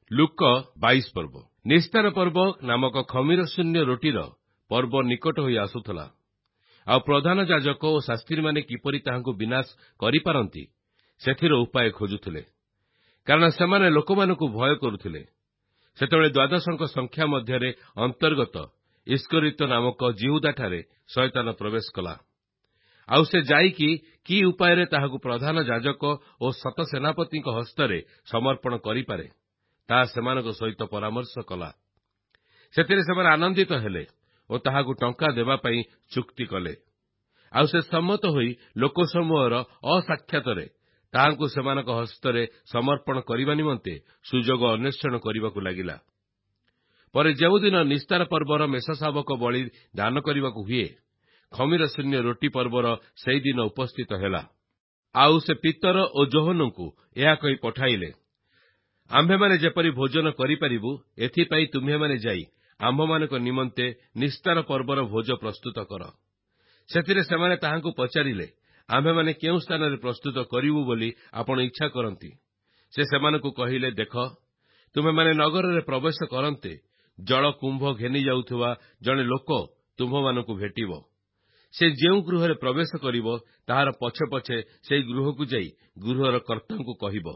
ଲୁକ 22 ପର୍ବ। ନିସ୍ତାର ପର୍ବ ନାମକ ଖମିର ଶୂନ୍ୟ ରୋଟିର ପର୍ବ ନିକଟ ହୋଇ ଆସୁଥିଲା। ଆଉ ପ୍ରଧାନ ଯାଜକ ଓ ଶାସ୍ତ୍ରୀମାନେ କିପରି ତାହାଙ୍କୁ ବିନାଶ କରିପାରନ୍ତି ସେଥିର ଉପାୟ ଖୋଜୁଥିଲେ, କାରଣ ସେମାନେ ଲୋକମାନଙ୍କୁ ଭୟ କରୁଥିଲେ। ସେତେବେଳେ ଦ୍ୱାଦଶଙ୍କ ସଂଖ୍ୟା ମଧ୍ୟରେ ଅନ୍ତର୍ଗତ ଇସ୍କରିତ ନାମକ ଜିହୁଦାଠାରେ ଶୟତାନ ପ୍ରବେଶ କଲା। ଆଉ ସେ ଯାଇକି କି ଉପାୟରେ ତାହାକୁ ପ୍ରଧାନ ଯାଜକ ଓ ଶତ ସେନାପତିଙ୍କ ହସ୍ତରେ ସମର୍ପଣ କରିପାରେ ତାହା ସେମାନଙ୍କ ସହିତ ପରାମର୍ଶ କଲା। ସେଥିରେ ସେମାନେ ଆନନ୍ଦିତ ହେଲେ ଓ ତାହାକୁ ଟଙ୍କା ଦେବା ପାଇଁ ଚୁକ୍ତି କଲେ। ଆଉ ସେ ସମ୍ମତ ହୋଇ ଲୋକସମୂହର ଅସାକ୍ଷାତରେ ତାହାଙ୍କୁ ସେମାନଙ୍କ ହସ୍ତରେ ସମର୍ପଣ କରିବା ନିମନ୍ତେ ସୁଯୋଗ ଅନ୍ୱେଷଣ କରିବାକୁ ଲାଗିଲା। ପରେ ଯେଉଁଦିନ ନିସ୍ତାର ପର୍ବର ମେଷଶାବକ ବଳି ଦାନ କରିବାକୁ ହୁଏ, ଖମିର ଶୂନ୍ୟ ରୋଟି ପର୍ବର ସେହିଦିନ ଉପସ୍ଥିତ ହେଲା। ଆଉ ସେ ପିତର ଓ ଯୋହନଙ୍କୁ ଏହା କହି ପଠାଇଲେ, ଆମ୍ଭେମାନେ ଯେପରି ଭୋଜନ କରିପାରିବୁ, ଏଥିପାଇଁ ତୁମ୍ଭେମାନେ ଯାଇ ଆମ୍ଭମାନଙ୍କ ନିମନ୍ତେ ନିସ୍ତାର ପର୍ବର ଭୋଜ ପ୍ରସ୍ତୁତ କର। ସେଥିରେ ସେମାନେ ତାହାଙ୍କୁ ପଚାରିଲେ, ଆମ୍ଭେମାନେ କେଉଁ ସ୍ଥାନରେ ପ୍ରସ୍ତୁତ କରିବୁ ବୋଲି ଆପଣ ଇଚ୍ଛା କରନ୍ତି? ସେ ସେମାନଙ୍କୁ କହିଲେ, ଦେଖ, ତୁମ୍ଭେମାନେ ନଗରରେ ପ୍ରବେଶ କରନ୍ତେ ଜଳ କୁମ୍ଭ ଘେନି ଯାଉଥିବା ଜଣେ ଲୋକ ତୁମ୍ଭମାନଙ୍କୁ ଭେଟିବ। ସେ ଯେଉଁ ଗୃହରେ ପ୍ରବେଶ କରିବ, ତାହାର ପଛେ ପଛେ ସେହି ଗୃହକୁ ଯାଇ ଗୃହର କର୍ତ୍ତାଙ୍କୁ କହିବ,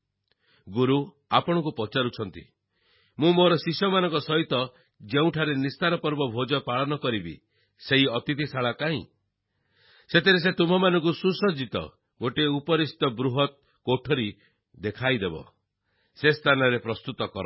ଗୁରୁ ଆପଣଙ୍କୁ ପଚାରୁଛନ୍ତି, ମୁଁ ମୋର ଶିଷ୍ୟମାନଙ୍କ ସହିତ ଯେଉଁଠାରେ ନିସ୍ତାର ପର୍ବ ଭୋଜ ପାଳନ କରିବି, ସେହି ଅତିଥିଶାଳା କାହିଁ? ସେଥିରେ ସେ ତୁମ୍ଭମାନଙ୍କୁ ସୁସଜ୍ଜିତ ଗୋଟିଏ ଉପରିସ୍ଥ ବୃହତ୍ କୋଠରୀ ଦେଖାଇଦେବ। ସେ ସ୍ଥାନରେ ପ୍ରସ୍ତୁତ କର।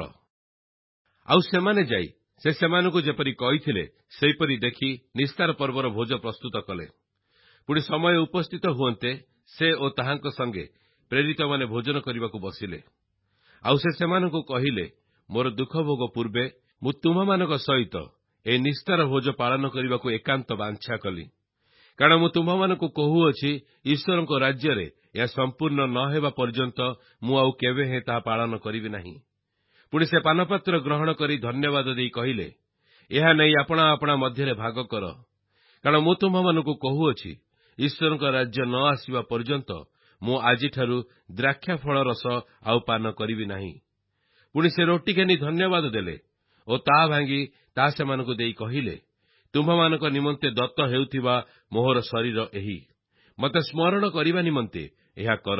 ଆଉ ସେମାନେ ଯାଇ ସେ ସେମାନଙ୍କୁ ଯେପରି କହିଥିଲେ ସେହିପରି ଦେଖି ନିସ୍ତାର ପର୍ବର ଭୋଜ ପ୍ରସ୍ତୁତ କଲେ। ପୁଣି ସମୟ ଉପସ୍ଥିତ ହୁଅନ୍ତେ ସେ ଓ ତାହାଙ୍କ ସଙ୍ଗେ ପ୍ରେରିତମାନେ ଭୋଜନ କରିବାକୁ ବସିଲେ। ଆଉ ସେ ସେମାନଙ୍କୁ କହିଲେ, ମୋର ଦୁଃଖ ଭୋଗ ପୂର୍ବେ ମୁଁ ତୁମ୍ଭମାନଙ୍କ ସହିତ ଏହି ନିସ୍ତାର ଭୋଜ ପାଳନ କରିବାକୁ ଏକାନ୍ତ ବାଞ୍ଛା କଲି। କାରଣ ମୁଁ ତୁମ୍ଭମାନଙ୍କୁ କହୁଅଛି, ଈଶ୍ୱରଙ୍କ ରାଜ୍ୟରେ ଏହା ସମ୍ପୂର୍ଣ୍ଣ ନ ହେବା ପର୍ଯ୍ୟନ୍ତ ମୁଁ ଆଉ କେବେ ହେଁ ତାହା ପାଳନ କରିବି ନାହିଁ। ପୁଣି ସେ ପାନପାତ୍ର ଗ୍ରହଣ କରି ଧନ୍ୟବାଦ ଦେଇ କହିଲେ, ଏହା ନେଇ ଆପଣା ଆପଣା ମଧ୍ୟରେ ଭାଗ କର। କାରଣ ମୁଁ ତୁମ୍ଭମାନଙ୍କୁ କହୁଅଛି, ଈଶ୍ୱରଙ୍କ ରାଜ୍ୟ ନ ଆସିବା ପର୍ଯ୍ୟନ୍ତ ମୁଁ ଆଜିଠାରୁ ଦ୍ରାକ୍ଷା ଫଳ ରସ ଆଉ ପାନ କରିବି ନାହିଁ। ପୁଣି ସେ ରୋଟି ଘେନି ଧନ୍ୟବାଦ ଦେଲେ ଓ ତାହା ଭାଙ୍ଗି ତାହା ସେମାନଙ୍କୁ ଦେଇ କହିଲେ, ତୁମ୍ଭମାନଙ୍କ ନିମନ୍ତେ ଦତ୍ତ ହେଉଥିବା ମୋହର ଶରୀର ଏହି, ମୋତେ ସ୍ମରଣ କରିବା ନିମନ୍ତେ ଏହା କର।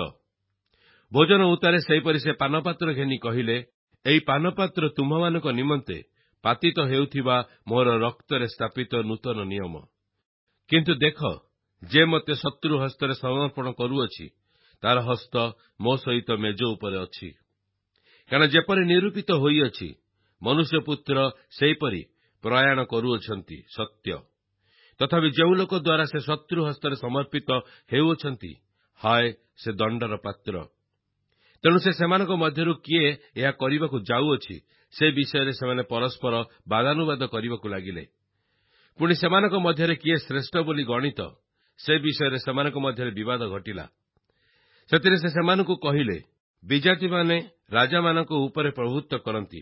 ଭୋଜନ ଉତ୍ତାରେ ସେହିପରି ସେ ପାନପାତ୍ର ଘେନି କହିଲେ, ଏହି ପାନପାତ୍ର ତୁମ୍ଭମାନଙ୍କ ନିମନ୍ତେ ପାତିତ ହେଉଥିବା ମୋର ରକ୍ତରେ ସ୍ଥାପିତ ନୂତନ ନିୟମ। କିନ୍ତୁ ଦେଖ, ଯେ ମୋତେ ଶତ୍ରୁ ହସ୍ତରେ ସମର୍ପଣ କରୁଅଛି, ତାର ହସ୍ତ ମୋ ସହିତ ମେଜ ଉପରେ ଅଛି। କାରଣ ଯେପରି ନିରୂପିତ ହୋଇଅଛି, ମନୁଷ୍ୟପୁତ୍ର ସେହିପରି ପ୍ରୟାଣ କରୁଅଛନ୍ତି ସତ୍ୟ। ତଥାପି ଯେଉଁ ଲୋକ ଦ୍ୱାରା ସେ ଶତ୍ରୁ ହସ୍ତରେ ସମର୍ପିତ ହେଉଅଛନ୍ତି, ହାୟ ସେ ଦଣ୍ଡର ପାତ୍ର। ତେଣୁ ସେ ସେମାନଙ୍କ ମଧ୍ୟରୁ କିଏ ଏହା କରିବାକୁ ଯାଉଅଛି, ସେ ବିଷୟରେ ସେମାନେ ପରସ୍ପର ବାଦାନୁବାଦ କରିବାକୁ ଲାଗିଲେ। ପୁଣି ସେମାନଙ୍କ ମଧ୍ୟରେ କିଏ ଶ୍ରେଷ୍ଠ ବୋଲି ଗଣିତ, ସେ ବିଷୟରେ ସେମାନଙ୍କ ମଧ୍ୟରେ ବିବାଦ ଘଟିଲା। ସେଥିରେ ସେ ସେମାନଙ୍କୁ କହିଲେ, ବିଜାତିମାନେ ରାଜାମାନଙ୍କ ଉପରେ ପ୍ରଭୁତ୍ୱ କରନ୍ତି,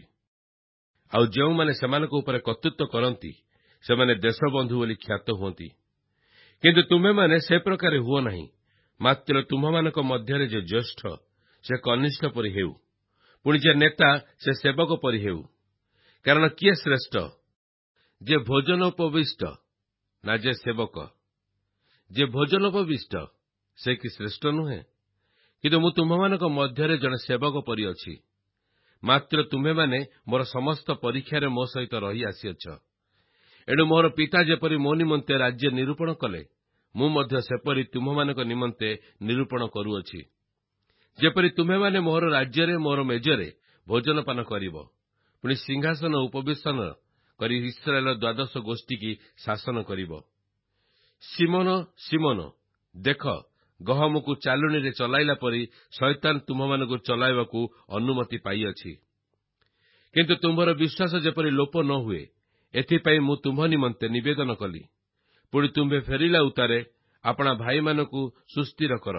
ଆଉ ଯେଉଁମାନେ ସେମାନଙ୍କ ଉପରେ କର୍ତ୍ତୃତ୍ୱ କରନ୍ତି, ସେମାନେ ଦେଶବନ୍ଧୁ ବୋଲି ଖ୍ୟାତ ହୁଅନ୍ତି। କିନ୍ତୁ ତୁମ୍ଭେମାନେ ସେ ପ୍ରକାରେ ହୁଅ ନାହିଁ। ମାତ୍ର ତୁମ୍ଭମାନଙ୍କ ମଧ୍ୟରେ ଯେ ଜ୍ୟେଷ୍ଠ, ସେ କନିଷ୍ଠ ପରି ହେଉ, ପୁଣି ଯେ ନେତା ସେ ସେବକ ପରି ହେଉ। କାରଣ କିଏ ଶ୍ରେଷ୍ଠ, ଯେ ଭୋଜନୋପବିଷ୍ଟ ନା ଯେ ସେବକ? ଯେ ଭୋଜନୋପବିଷ୍ଟ ସେ କି ଶ୍ରେଷ୍ଠ ନୁହେଁ? କିନ୍ତୁ ମୁଁ ତୁମ୍ଭମାନଙ୍କ ମଧ୍ୟରେ ଜଣେ ସେବକ ପରି ଅଛି। ମାତ୍ର ତୁମ୍ଭେମାନେ ମୋର ସମସ୍ତ ପରୀକ୍ଷାରେ ମୋ ସହିତ ରହି ଆସିଅଛ। ଏଣୁ ମୋର ପିତା ଯେପରି ମୋ ନିମନ୍ତେ ରାଜ୍ୟ ନିରୂପଣ କଲେ, ମୁଁ ମଧ୍ୟ ସେପରି ତୁମ୍ଭମାନଙ୍କ ନିମନ୍ତେ ନିରୂପଣ କରୁଅଛି। ଯେପରି ତୁମ୍ଭେମାନେ ମୋହର ରାଜ୍ୟରେ ମୋର ମେଜରେ ଭୋଜନପାନ କରିବ, ପୁଣି ସିଂହାସନ ଉପବେଶନ କରି ଇସ୍ରାଏଲ 12 ଗୋଷ୍ଠୀକି ଶାସନ କରିବ। ସିମୋନ, ସିମୋନ, ଦେଖ, ଗହମକୁ ଚାଲୁଣିରେ ଚଲାଇଲା ପରି ଶୟତାନ ତୁମ୍ଭମାନଙ୍କୁ ଚଲାଇବାକୁ ଅନୁମତି ପାଇଅଛି। କିନ୍ତୁ ତୁମ୍ଭର ବିଶ୍ୱାସ ଯେପରି ଲୋପ ନ ହୁଏ, ଏଥିପାଇଁ ମୁଁ ତୁମ୍ଭ ନିମନ୍ତେ ନିବେଦନ କଲି। ପୁଣି ତୁମ୍ଭେ ଫେରିଲା ଉତ୍ତାରେ ଆପଣା ଭାଇମାନଙ୍କୁ ସୁସ୍ଥିର କର।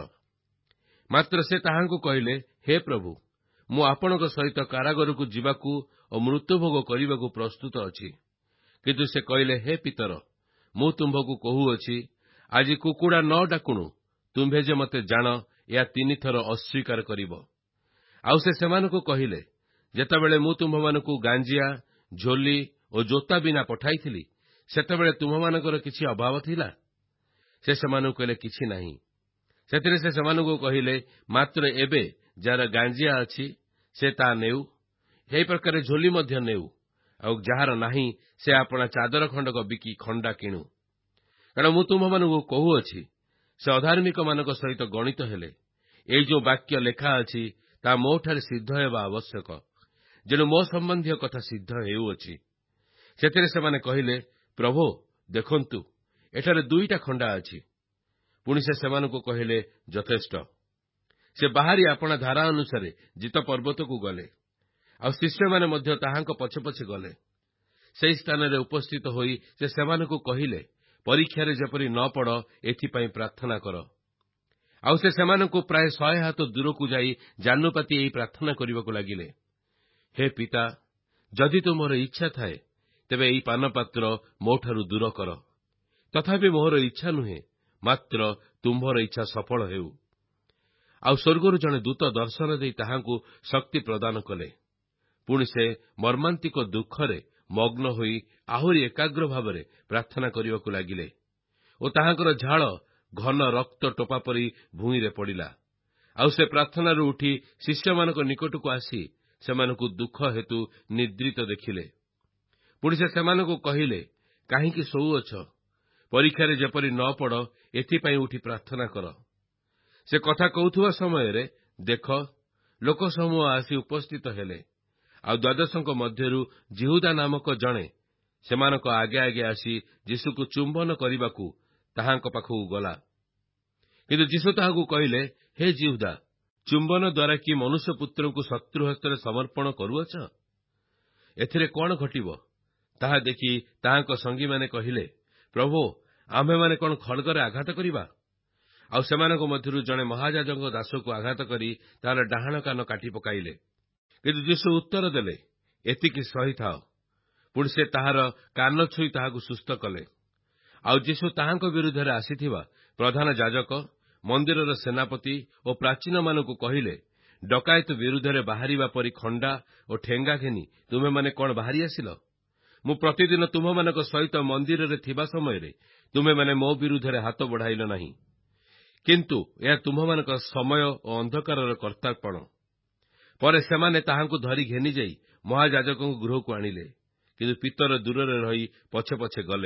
ମାତ୍ର ସେ ତାହାଙ୍କୁ କହିଲେ, ହେ ପ୍ରଭୁ, ମୁଁ ଆପଣଙ୍କ ସହିତ କାରାଗାରକୁ ଯିବାକୁ ଓ ମୃତ୍ୟୁଭୋଗ କରିବାକୁ ପ୍ରସ୍ତୁତ ଅଛି। କିନ୍ତୁ ସେ କହିଲେ, ହେ ପିତର, ମୁଁ ତୁମ୍ଭକୁ କହୁଅଛି, ଆଜି କୁକୁଡ଼ା ନ ଡାକୁଣୁ ତୁମ୍ଭେ ଯେ ମୋତେ ଜାଣ, ଏହା 3 ଥର ଅସ୍ୱୀକାର କରିବ। ଆଉ ସେ ସେମାନଙ୍କୁ କହିଲେ, ଯେତେବେଳେ ମୁଁ ତୁମ୍ଭମାନଙ୍କୁ ଗାଞ୍ଜିଆ, ଝୋଲି ଓ ଜୋତା ବିନା ପଠାଇଥିଲି, ସେତେବେଳେ ତୁମ୍ଭମାନଙ୍କର କିଛି ଅଭାବ ଥିଲା? ସେ ସେମାନଙ୍କୁ କହିଲେ, କିଛି ନାହିଁ। ସେଥିରେ ସେ ସେମାନଙ୍କୁ କହିଲେ, ମାତ୍ର ଏବେ ଯାହାର ଗାଞ୍ଜିଆ ଅଛି ସେ ତାହା ନେଉ, ଏହି ପ୍ରକାର ଝୋଲି ମଧ୍ୟ ନେଉ, ଆଉ ଯାହାର ନାହିଁ ସେ ଆପଣା ଚାଦର ଖଣ୍ଡକ ବିକି ଖଣ୍ଡା କିଣୁ। କାରଣ ମୁଁ ତୁମ୍ଭମାନଙ୍କୁ କହୁଅଛି, ସେ ଅଧାର୍ମିକମାନଙ୍କ ସହିତ ଗଣିତ ହେଲେ। ଏଇ ଯେଉଁ ବାକ୍ୟ ଲେଖା ଅଛି ତାହା ମୋଠାରେ ସିଦ୍ଧ ହେବା ଆବଶ୍ୟକ, ଯେଣୁ ମୋ ସମ୍ବନ୍ଧୀୟ କଥା ସିଦ୍ଧ ହେଉଅଛି। ସେଥିରେ ସେମାନେ କହିଲେ, ପ୍ରଭୁ ଦେଖନ୍ତୁ, ଏଠାରେ 2ଟା ଖଣ୍ଡା ଅଛି। ପୁଣି ସେ ସେମାନଙ୍କୁ କହିଲେ, ଯଥେଷ୍ଟ। ସେ ବାହାରି ଆପଣା ଧାରା ଅନୁସାରେ ଜିତ ପର୍ବତକୁ ଗଲେ, ଆଉ ଶିଷ୍ୟମାନେ ମଧ୍ୟ ତାହାଙ୍କ ପଛେ ପଛେ ଗଲେ। ସେହି ସ୍ଥାନରେ ଉପସ୍ଥିତ ହୋଇ ସେ ସେମାନଙ୍କୁ କହିଲେ, ପରୀକ୍ଷାରେ ଯେପରି ନ ପଡ଼ ଏଥିପାଇଁ ପ୍ରାର୍ଥନା କର। ଆଉ ସେ ସେମାନଙ୍କୁ ପ୍ରାୟ 100 ହାତ ଦୂରକୁ ଯାଇ ଜାନୁପାତି ଏହି ପ୍ରାର୍ଥନା କରିବାକୁ ଲାଗିଲେ, ହେ ପିତା, ଯଦି ତୁମର ଇଚ୍ଛା ଥାଏ ତେବେ ଏହି ପାନପାତ୍ର ମୋଠାରୁ ଦୂର କର। ତଥାପି ମୋର ଇଚ୍ଛା ନୁହେଁ, ମାତ୍ର ତୁମ୍ଭର ଇଚ୍ଛା ସଫଳ ହେଉ। ଆଉ ସ୍ୱର୍ଗରୁ ଜଣେ ଦୂତ ଦର୍ଶନ ଦେଇ ତାହାଙ୍କୁ ଶକ୍ତି ପ୍ରଦାନ କଲେ। ପୁଣି ସେ ମର୍ମାନ୍ତିକ ଦୁଃଖରେ ମଗ୍ନ ହୋଇ ଆହୁରି ଏକାଗ୍ର ଭାବରେ ପ୍ରାର୍ଥନା କରିବାକୁ ଲାଗିଲେ, ଓ ତାହାଙ୍କର ଝାଳ ଘନ ରକ୍ତ ଟୋପା ପରି ଭୂଇଁରେ ପଡ଼ିଲା। ଆଉ ସେ ପ୍ରାର୍ଥନାରୁ ଉଠି ଶିଷ୍ୟମାନଙ୍କ ନିକଟକୁ ଆସି ସେମାନଙ୍କୁ ଦୁଃଖ ହେତୁ ନିଦ୍ରିତ ଦେଖିଲେ। ପୁଣି ସେ ସେମାନଙ୍କୁ କହିଲେ, କାହିଁକି ଶୋଉଅଛ? ପରୀକ୍ଷାରେ ଯେପରି ନ ପଡ଼ ଏଥିପାଇଁ ଉଠି ପ୍ରାର୍ଥନା କର। ସେ କଥା କହୁଥିବା ସମୟରେ ଦେଖ, ଲୋକସମୂହ ଆସି ଉପସ୍ଥିତ ହେଲେ, ଆଉ ଦ୍ୱାଦଶଙ୍କ ମଧ୍ୟରୁ ଜିହୁଦା ନାମକ ଜଣେ ସେମାନଙ୍କ ଆଗେ ଆଗେ ଆସି ଯୀଶୁକୁ ଚୁମ୍ବନ କରିବାକୁ ତାହାଙ୍କ ପାଖକୁ ଗଲା। କିନ୍ତୁ ଯୀଶୁ ତାହାକୁ କହିଲେ, ହେ ଜିହୁଦା, ଚୁମ୍ବନ ଦ୍ୱାରା କି ମନୁଷ୍ୟପୁତ୍ରଙ୍କୁ ଶତ୍ରୁ ହସ୍ତରେ ସମର୍ପଣ କରୁଅଛ? ଏଥିରେ କଣ ଘଟିବ? ତାହା ଦେଖି ତାହାଙ୍କ ସଙ୍ଗୀମାନେ କହିଲେ, ପ୍ରଭୁ, ଆମ୍ଭେମାନେ କଣ ଖଡ୍ଗରେ ଆଘାତ କରିବା? ଆଉ ସେମାନଙ୍କ ମଧ୍ୟରୁ ଜଣେ ମହାଯାଜକଙ୍କ ଦାସକୁ ଆଘାତ କରି ତାହାର ଡାହାଣ କାନ କାଟି ପକାଇଲେ। କିନ୍ତୁ ଯୀଶୁ ଉତ୍ତର ଦେଲେ, ଏତିକି ସହିଥାଅ। ପୁଣି ସେ ତାହାର କାନ ଛୁଇଁ ତାହାକୁ ସୁସ୍ଥ କଲେ। ଆଉ ଯୀଶୁ ତାହାଙ୍କ ବିରୁଦ୍ଧରେ ଆସିଥିବା ପ୍ରଧାନ ଯାଜକ, ମନ୍ଦିରର ସେନାପତି ଓ ପ୍ରାଚୀନମାନଙ୍କୁ କହିଲେ, ଡକାୟତ ବିରୁଦ୍ଧରେ ବାହାରିବା ପରି ଖଣ୍ଡା ଓ ଠେଙ୍ଗା ଘେନି ତୁମେମାନେ କଣ ବାହାରି ଆସିଲ? ମୁଁ ପ୍ରତିଦିନ ତୁମମାନଙ୍କ ସହିତ ମନ୍ଦିରରେ ଥିବା ସମୟରେ ତୁମେମାନେ ମୋ ବିରୁଦ୍ଧରେ ହାତ ବଢ଼ାଇଲ ନାହିଁ, କିନ୍ତୁ ଏହା ତୁମମାନଙ୍କ ସମୟ ଓ ଅନ୍ଧକାରର କର୍ତ୍ତାପଣ। ପରେ ସେମାନେ ତାହାଙ୍କୁ ଧରି ଘେନିଯାଇ ମହାଯାଜକଙ୍କ ଗୃହକୁ ଆଣିଲେ, କିନ୍ତୁ ପିତର ଦୂରରେ ରହି ପଛେ ପଛେ ଗଲେ।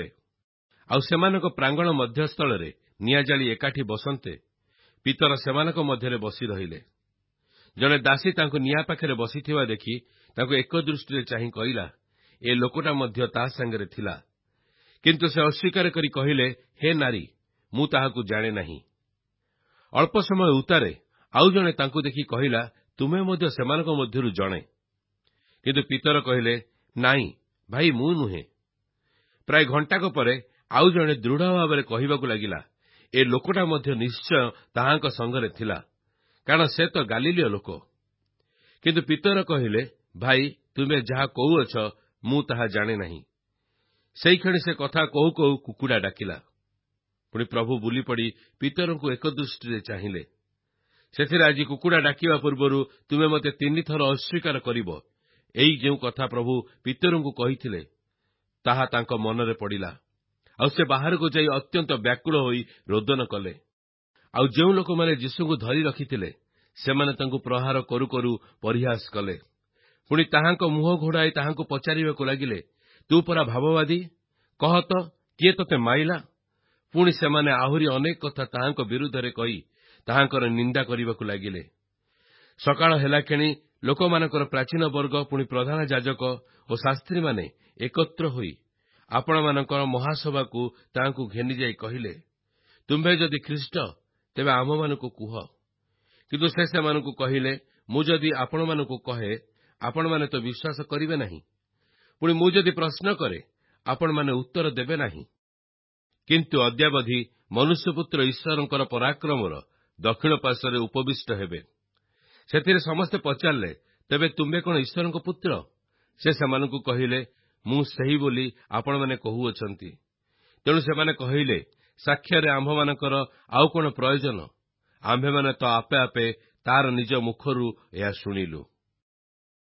ଆଉ ସେମାନଙ୍କ ପ୍ରାଙ୍ଗଣ ମଧ୍ୟସ୍ଥଳରେ ନିଆଁଜାଳି ଏକାଠି ବସନ୍ତେ ପିତର ସେମାନଙ୍କ ମଧ୍ୟରେ ବସି ରହିଲେ। ଜଣେ ଦାସୀ ତାଙ୍କୁ ନିଆଁ ପାଖରେ ବସିଥିବା ଦେଖି ତାଙ୍କୁ ଏକ ଦୃଷ୍ଟିରେ ଚାହିଁ କହିଲା, ଏ ଲୋକଟା ମଧ୍ୟ ତା ସାଙ୍ଗରେ ଥିଲା। କିନ୍ତୁ ସେ ଅସ୍ୱୀକାର କରି କହିଲେ, ହେ ନାରୀ, ମୁଁ ତାହାକୁ ଜାଣେ ନାହିଁ। ଅଳ୍ପ ସମୟ ଉତ୍ତାରେ ଆଉ ଜଣେ ତାଙ୍କୁ ଦେଖି କହିଲା, ତୁମେ ମଧ୍ୟ ସେମାନଙ୍କ ମଧ୍ୟରୁ ଜଣେ। କିନ୍ତୁ ପିତର କହିଲେ, ନାଇଁ ଭାଇ, ମୁଁ ନୁହେଁ। ପ୍ରାୟ ଘଣ୍ଟାକ ପରେ ଆଉ ଜଣେ ଦୃଢ଼ ଭାବରେ କହିବାକୁ ଲାଗିଲା, ଏ ଲୋକଟା ମଧ୍ୟ ନିଶ୍ଚୟ ତାହାଙ୍କ ସଙ୍ଗରେ ଥିଲା, କାରଣ ସେ ତ ଗାଲିଲୀୟ ଲୋକ। କିନ୍ତୁ ପିତର କହିଲେ, ଭାଇ, ତୁମେ ଯାହା କହୁଅଛ ମୁଁ ତାହା ଜାଣେ ନାହିଁ। ସେଇକ୍ଷଣି ସେ କଥା କହୁ କହୁ କୁକୁଡ଼ା ଡାକିଲା। ପୁଣି ପ୍ରଭୁ ବୁଲିପଡ଼ି ପିତରଙ୍କୁ ଏକ ଦୃଷ୍ଟିରେ ଚାହିଁଲେ। ସେଥିରେ ଆଜି କୁକୁଡ଼ା ଡାକିବା ପୂର୍ବରୁ ତୁମେ ମୋତେ 3 ଥର ଅସ୍ୱୀକାର କରିବ, ଏଇ ଯେଉଁ କଥା ପ୍ରଭୁ ପିତରଙ୍କୁ କହିଥିଲେ ତାହା ତାଙ୍କ ମନରେ ପଡ଼ିଲା। ଆଉ ସେ ବାହାରକୁ ଯାଇ ଅତ୍ୟନ୍ତ ବ୍ୟାକୁଳ ହୋଇ ରୋଦନ କଲେ। ଆଉ ଯେଉଁ ଲୋକମାନେ ଯୀଶୁଙ୍କୁ ଧରି ରଖିଥିଲେ ସେମାନେ ତାଙ୍କୁ ପ୍ରହାର କରୁ କରୁ ପରିହାସ କଲେ। ପୁଣି ତାହାଙ୍କ ମୁହଁ ଘୋଡ଼ାଇ ତାହାଙ୍କୁ ପଚାରିବାକୁ ଲାଗିଲେ, ତୁ ପରା ଭାବବାଦୀ, କହ ତ କିଏ ତୋତେ ମାଇଲା? ପୁଣି ସେମାନେ ଆହୁରି ଅନେକ କଥା ତାହାଙ୍କ ବିରୁଦ୍ଧରେ କହି ତାହାଙ୍କର ନିନ୍ଦା କରିବାକୁ ଲାଗିଲେ। ସକାଳ ହେଲାକ୍ଷଣି ଲୋକମାନଙ୍କର ପ୍ରାଚୀନ ବର୍ଗ ପୁଣି ପ୍ରଧାନ ଯାଜକ ଓ ଶାସ୍ତ୍ରୀମାନେ ଏକତ୍ର ହୋଇ ଆପଣମାନଙ୍କର ମହାସଭାକୁ ତାହାଙ୍କୁ ଘେନିଯାଇ କହିଲେ, ତୁମ୍ଭେ ଯଦି ଖ୍ରୀଷ୍ଟ ତେବେ ଆମ୍ଭମାନଙ୍କୁ କୁହ। କିନ୍ତୁ ସେ ସେମାନଙ୍କୁ କହିଲେ, ମୁଁ ଯଦି ଆପଣମାନଙ୍କୁ କହେ ଆପଣମାନେ ତ ବିଶ୍ୱାସ କରିବେ ନାହିଁ। ପୁଣି ମୁଁ ଯଦି ପ୍ରଶ୍ନ କରେ ଆପଣମାନେ ଉତ୍ତର ଦେବେ ନାହିଁ। କିନ୍ତୁ ଅଦ୍ୟାବଧି ମନୁଷ୍ୟପୁତ୍ର ଈଶ୍ୱରଙ୍କର ପରାକ୍ରମର ଦକ୍ଷିଣ ପାର୍ଶ୍ୱରେ ଉପବିଷ୍ଟ ହେବେ। ସେଥିରେ ସମସ୍ତେ ପଚାରିଲେ, ତେବେ ତୁମ୍ଭେ କଣ ଈଶ୍ୱରଙ୍କ ପୁତ୍ର? ସେ ସେମାନଙ୍କୁ କହିଲେ, ମୁଁ ସେହି ବୋଲି ଆପଣମାନେ କହୁଅଛନ୍ତି। ତେଣୁ ସେମାନେ କହିଲେ, ସାକ୍ଷ୍ୟରେ ଆମ୍ଭମାନଙ୍କର ଆଉ କଣ ପ୍ରୟୋଜନ? ଆମ୍ଭେମାନେ ତ ଆପେ ଆପେ ତାର ନିଜ ମୁଖରୁ ଏହା ଶୁଣିଲୁ।